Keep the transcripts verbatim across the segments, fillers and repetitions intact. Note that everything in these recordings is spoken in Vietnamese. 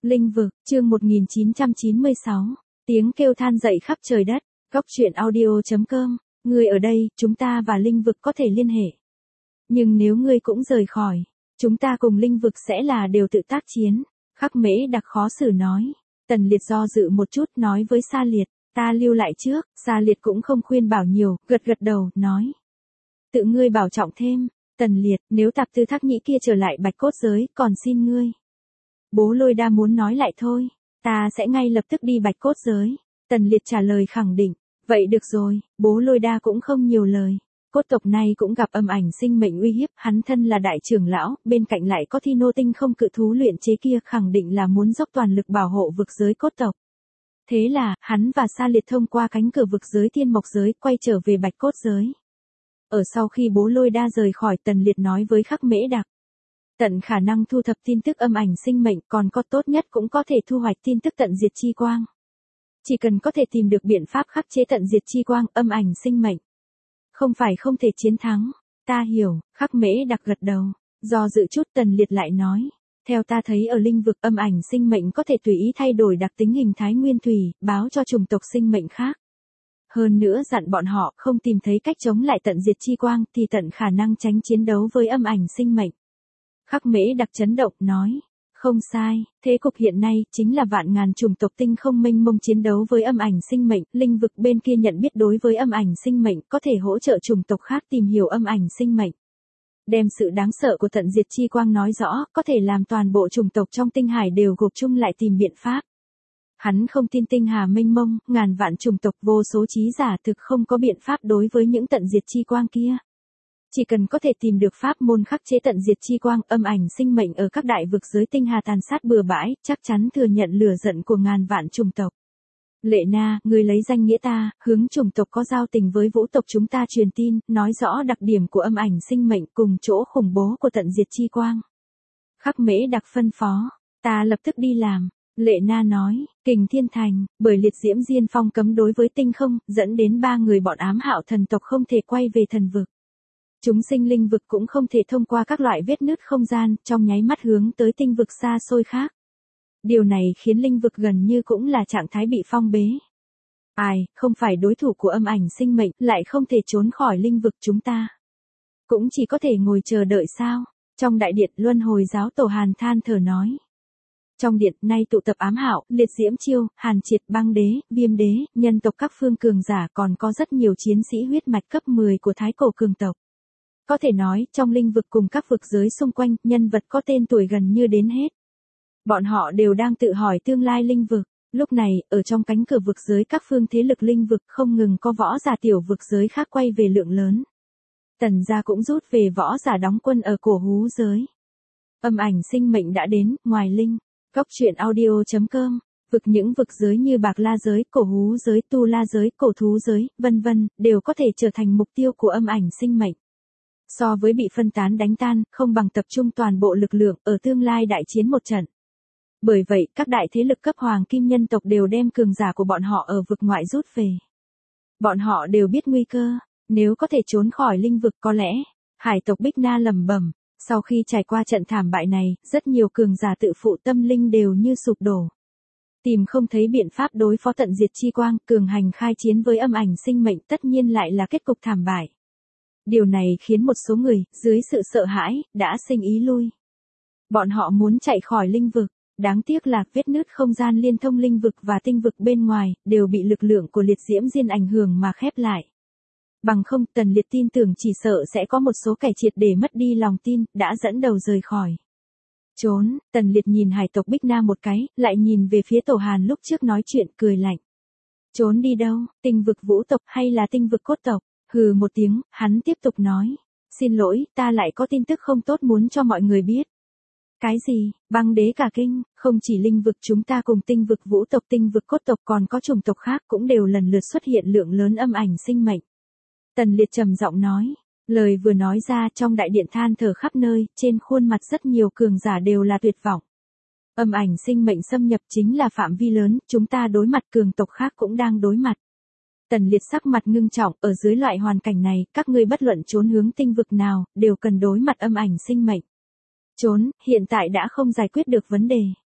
Linh vực, chương một nghìn chín trăm chín mươi sáu. Tiếng kêu than dậy khắp trời đất. Góc truyện audio chấm com. Ngươi ở đây, chúng ta và linh vực có thể liên hệ. Nhưng nếu ngươi cũng rời khỏi, chúng ta cùng linh vực sẽ là đều tự tác chiến. Khắc Mễ Đặc khó xử nói. Tần Liệt do dự một chút nói với Sa Liệt, ta lưu lại trước. Sa Liệt cũng không khuyên bảo nhiều, gật gật đầu, nói. Tự ngươi bảo trọng thêm. Tần Liệt, nếu Tạp Tư Thác Nhĩ kia trở lại Bạch Cốt giới, còn xin ngươi. Bố Lôi Đa muốn nói lại thôi, ta sẽ ngay lập tức đi Bạch Cốt giới. Tần Liệt trả lời khẳng định, vậy được rồi, bố Lôi Đa cũng không nhiều lời. Cốt tộc này cũng gặp âm ảnh sinh mệnh uy hiếp, hắn thân là đại trưởng lão, bên cạnh lại có Thi Nô Tinh không cự thú luyện chế kia, khẳng định là muốn dốc toàn lực bảo hộ vực giới cốt tộc. Thế là, hắn và Sa Liệt thông qua cánh cửa vực giới Thiên Mộc giới, quay trở về Bạch Cốt giới. Ở sau khi bố Lôi Đa rời khỏi, Tần Liệt nói với Khắc Mễ Đặc. Tận khả năng thu thập tin tức âm ảnh sinh mệnh, còn có tốt nhất cũng có thể thu hoạch tin tức tận diệt chi quang. Chỉ cần có thể tìm được biện pháp khắc chế tận diệt chi quang, âm ảnh sinh mệnh. Không phải không thể chiến thắng. Ta hiểu, Khắc Mễ Đặc gật đầu. Do dự chút, Tần Liệt lại nói. Theo ta thấy ở linh vực, âm ảnh sinh mệnh có thể tùy ý thay đổi đặc tính hình thái nguyên thủy, báo cho chủng tộc sinh mệnh khác. Hơn nữa dặn bọn họ không tìm thấy cách chống lại tận diệt chi quang thì tận khả năng tránh chiến đấu với âm ảnh sinh mệnh. Khắc Mễ Đặc chấn động, nói. Không sai, thế cục hiện nay chính là vạn ngàn chủng tộc tinh không mênh mông chiến đấu với âm ảnh sinh mệnh, linh vực bên kia nhận biết đối với âm ảnh sinh mệnh có thể hỗ trợ chủng tộc khác tìm hiểu âm ảnh sinh mệnh. Đem sự đáng sợ của tận diệt chi quang nói rõ, có thể làm toàn bộ chủng tộc trong tinh hải đều gộp chung lại tìm biện pháp. Hắn không tin tinh hà mênh mông, ngàn vạn chủng tộc vô số trí giả thực không có biện pháp đối với những tận diệt chi quang kia. Chỉ cần có thể tìm được pháp môn khắc chế tận diệt chi quang, âm ảnh sinh mệnh ở các đại vực giới tinh hà tàn sát bừa bãi, chắc chắn thừa nhận lửa giận của ngàn vạn chủng tộc. Lệ Na, người lấy danh nghĩa ta, hướng chủng tộc có giao tình với vũ tộc chúng ta truyền tin, nói rõ đặc điểm của âm ảnh sinh mệnh cùng chỗ khủng bố của tận diệt chi quang. Khắc Mễ Đặc phân phó, ta lập tức đi làm. Lệ Na nói, Kình Thiên Thành, bởi liệt diễm diên phong cấm đối với tinh không, dẫn đến ba người bọn ám hạo thần tộc không thể quay về thần vực. Chúng sinh linh vực cũng không thể thông qua các loại vết nứt không gian, trong nháy mắt hướng tới tinh vực xa xôi khác. Điều này khiến linh vực gần như cũng là trạng thái bị phong bế. Ai, không phải đối thủ của âm ảnh sinh mệnh, lại không thể trốn khỏi linh vực chúng ta. Cũng chỉ có thể ngồi chờ đợi sao? Trong đại điện, Luân Hồi giáo tổ Hàn than thở nói. Trong điện, nay tụ tập ám hạo, liệt diễm chiêu, Hàn Triệt, Băng Đế, Viêm Đế, nhân tộc các phương cường giả, còn có rất nhiều chiến sĩ huyết mạch cấp mười của thái cổ cường tộc. Có thể nói, trong linh vực cùng các vực giới xung quanh, nhân vật có tên tuổi gần như đến hết. Bọn họ đều đang tự hỏi tương lai linh vực. Lúc này, ở trong cánh cửa vực giới các phương thế lực linh vực không ngừng có võ giả tiểu vực giới khác quay về lượng lớn. Tần gia cũng rút về võ giả đóng quân ở cổ hú giới. Âm ảnh sinh mệnh đã đến, ngoài linh. Góc truyện audio chấm com. Vực những vực giới như Bạc La giới, cổ hú giới, Tu La giới, cổ thú giới, vân vân, đều có thể trở thành mục tiêu của âm ảnh sinh mệnh. So với bị phân tán đánh tan, không bằng tập trung toàn bộ lực lượng ở tương lai đại chiến một trận. Bởi vậy, các đại thế lực cấp hoàng kim nhân tộc đều đem cường giả của bọn họ ở vực ngoại rút về. Bọn họ đều biết nguy cơ, nếu có thể trốn khỏi linh vực có lẽ. Hải tộc Bích Na lẩm bẩm, sau khi trải qua trận thảm bại này, rất nhiều cường giả tự phụ tâm linh đều như sụp đổ. Tìm không thấy biện pháp đối phó tận diệt chi quang, cường hành khai chiến với âm ảnh sinh mệnh tất nhiên lại là kết cục thảm bại. Điều này khiến một số người, dưới sự sợ hãi, đã sinh ý lui. Bọn họ muốn chạy khỏi linh vực, đáng tiếc là vết nứt không gian liên thông linh vực và tinh vực bên ngoài, đều bị lực lượng của liệt diễm diên ảnh hưởng mà khép lại. Bằng không, Tần Liệt tin tưởng chỉ sợ sẽ có một số kẻ triệt để mất đi lòng tin, đã dẫn đầu rời khỏi. Trốn, Tần Liệt nhìn hải tộc Bích Na một cái, lại nhìn về phía tổ Hàn lúc trước nói chuyện, cười lạnh. Trốn đi đâu, tinh vực vũ tộc hay là tinh vực cốt tộc? Hừ một tiếng, hắn tiếp tục nói. Xin lỗi, ta lại có tin tức không tốt muốn cho mọi người biết. Cái gì? Băng Đế cả kinh, không chỉ linh vực chúng ta cùng tinh vực vũ tộc, tinh vực cốt tộc còn có chủng tộc khác cũng đều lần lượt xuất hiện lượng lớn âm ảnh sinh mệnh. Tần Liệt trầm giọng nói. Lời vừa nói ra trong đại điện than thở khắp nơi, trên khuôn mặt rất nhiều cường giả đều là tuyệt vọng. Âm ảnh sinh mệnh xâm nhập chính là phạm vi lớn, chúng ta đối mặt cường tộc khác cũng đang đối mặt. Tần Liệt sắc mặt ngưng trọng, ở dưới loại hoàn cảnh này, các ngươi bất luận trốn hướng tinh vực nào, đều cần đối mặt âm ảnh sinh mệnh. Trốn, hiện tại đã không giải quyết được vấn đề.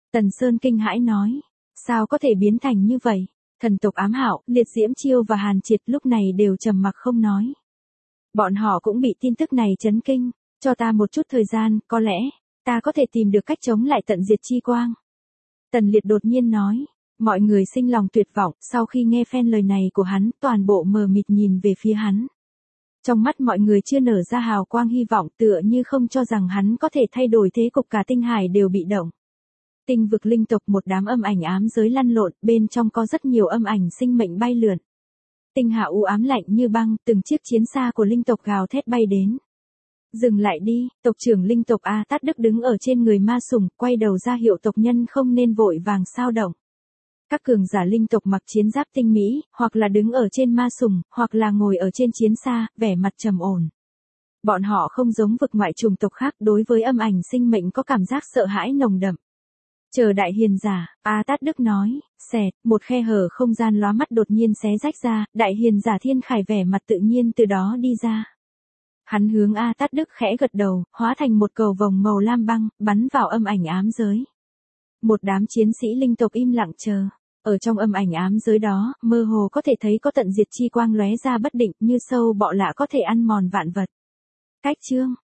Tần Sơn kinh hãi nói. Sao có thể biến thành như vậy? Thần tộc Ám Hạo, Liệt Diễm Chiêu và Hàn Triệt lúc này đều trầm mặc không nói. Bọn họ cũng bị tin tức này chấn kinh. Cho ta một chút thời gian, có lẽ, ta có thể tìm được cách chống lại tận diệt chi quang. Tần Liệt đột nhiên nói. Mọi người sinh lòng tuyệt vọng, sau khi nghe phen lời này của hắn, toàn bộ mờ mịt nhìn về phía hắn. Trong mắt mọi người chưa nở ra hào quang hy vọng, tựa như không cho rằng hắn có thể thay đổi thế cục, cả tinh hải đều bị động. Tinh vực linh tộc, một đám âm ảnh ám giới lăn lộn, bên trong có rất nhiều âm ảnh sinh mệnh bay lượn. Tinh hà u ám lạnh như băng, từng chiếc chiến xa của linh tộc gào thét bay đến. Dừng lại đi, tộc trưởng linh tộc A Tát Đức đứng ở trên người ma sùng, quay đầu ra hiệu tộc nhân không nên vội vàng sao động. Các cường giả linh tộc mặc chiến giáp tinh mỹ, hoặc là đứng ở trên ma sùng, hoặc là ngồi ở trên chiến xa, vẻ mặt trầm ổn. Bọn họ không giống vực ngoại chủng tộc khác, đối với âm ảnh sinh mệnh có cảm giác sợ hãi nồng đậm. Chờ đại hiền giả, A Tát Đức nói, xẹt, một khe hở không gian lóa mắt đột nhiên xé rách ra, đại hiền giả Thiên Khải vẻ mặt tự nhiên từ đó đi ra. Hắn hướng A Tát Đức khẽ gật đầu, hóa thành một cầu vồng màu lam băng, bắn vào âm ảnh ám giới. Một đám chiến sĩ linh tộc im lặng chờ. Ở trong âm ảnh ám giới đó, mơ hồ có thể thấy có tận diệt chi quang lóe ra bất định, như sâu bọ lạ có thể ăn mòn vạn vật. Cách chương